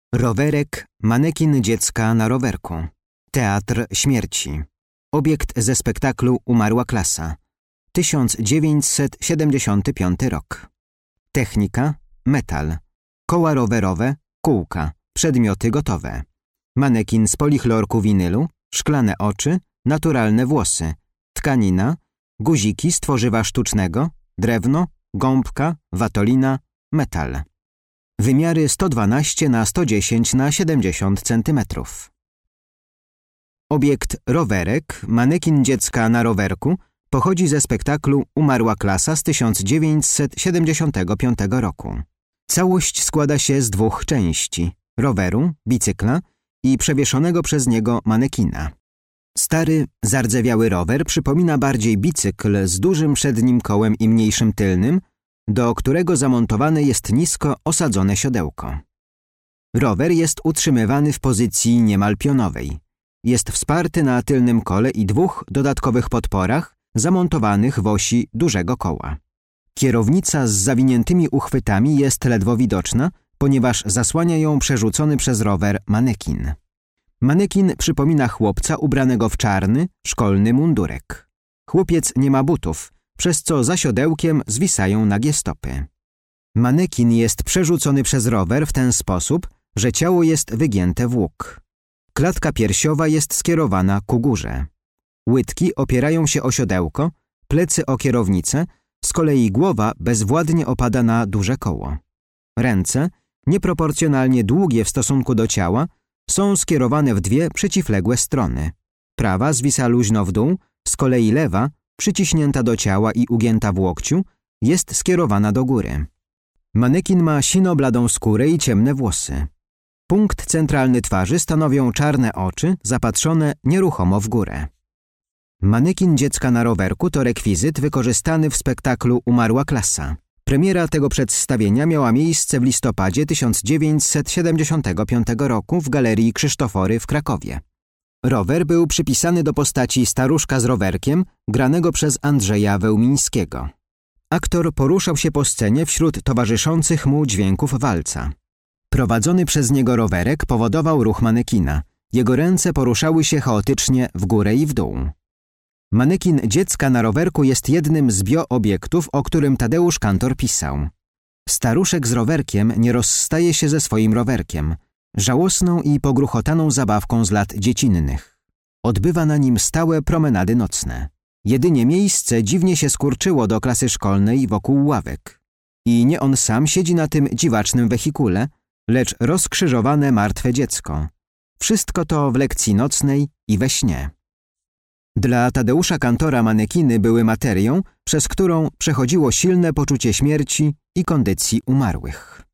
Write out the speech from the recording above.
Rowerek, manekin dziecka na rowerku. Teatr śmierci. Obiekt ze spektaklu Umarła klasa. 1975 rok. Technika, metal. Koła rowerowe, kółka, przedmioty gotowe. Manekin z polichlorku winylu, szklane oczy, naturalne włosy, tkanina, guziki z tworzywa sztucznego, drewno, gąbka, watolina, metal. Wymiary 112 na 110 na 70 cm. Obiekt rowerek, manekin dziecka na rowerku pochodzi ze spektaklu Umarła klasa z 1975 roku. Całość składa się z dwóch części: roweru, bicykla i przewieszonego przez niego manekina. Stary, zardzewiały rower przypomina bardziej bicykl z dużym przednim kołem i mniejszym tylnym, do którego zamontowane jest nisko osadzone siodełko. Rower jest utrzymywany w pozycji niemal pionowej. Jest wsparty na tylnym kole i dwóch dodatkowych podporach zamontowanych w osi dużego koła. Kierownica z zawiniętymi uchwytami jest ledwo widoczna, ponieważ zasłania ją przerzucony przez rower manekin. Manekin przypomina chłopca ubranego w czarny, szkolny mundurek. Chłopiec nie ma butów, przez co za siodełkiem zwisają nagie stopy. Manekin jest przerzucony przez rower w ten sposób, że ciało jest wygięte w łuk. Klatka piersiowa jest skierowana ku górze. Łydki opierają się o siodełko, plecy o kierownicę, z kolei głowa bezwładnie opada na duże koło. Ręce, nieproporcjonalnie długie w stosunku do ciała, są skierowane w dwie przeciwległe strony. Prawa zwisa luźno w dół, z kolei lewa, przyciśnięta do ciała i ugięta w łokciu, jest skierowana do góry. Manekin ma sino-bladą skórę i ciemne włosy. Punkt centralny twarzy stanowią czarne oczy zapatrzone nieruchomo w górę. Manekin dziecka na rowerku to rekwizyt wykorzystany w spektaklu Umarła klasa. Premiera tego przedstawienia miała miejsce w listopadzie 1975 roku w Galerii Krzysztofory w Krakowie. Rower był przypisany do postaci staruszka z rowerkiem, granego przez Andrzeja Wełmińskiego. Aktor poruszał się po scenie wśród towarzyszących mu dźwięków walca. Prowadzony przez niego rowerek powodował ruch manekina. Jego ręce poruszały się chaotycznie w górę i w dół. Manekin dziecka na rowerku jest jednym z bioobiektów, o którym Tadeusz Kantor pisał. Staruszek z rowerkiem nie rozstaje się ze swoim rowerkiem, żałosną i pogruchotaną zabawką z lat dziecinnych. Odbywa na nim stałe promenady nocne. Jedynie miejsce dziwnie się skurczyło do klasy szkolnej wokół ławek. I nie on sam siedzi na tym dziwacznym wehikule, lecz rozkrzyżowane martwe dziecko. Wszystko to w lekcji nocnej i we śnie. Dla Tadeusza Kantora manekiny były materią, przez którą przechodziło silne poczucie śmierci i kondycji umarłych.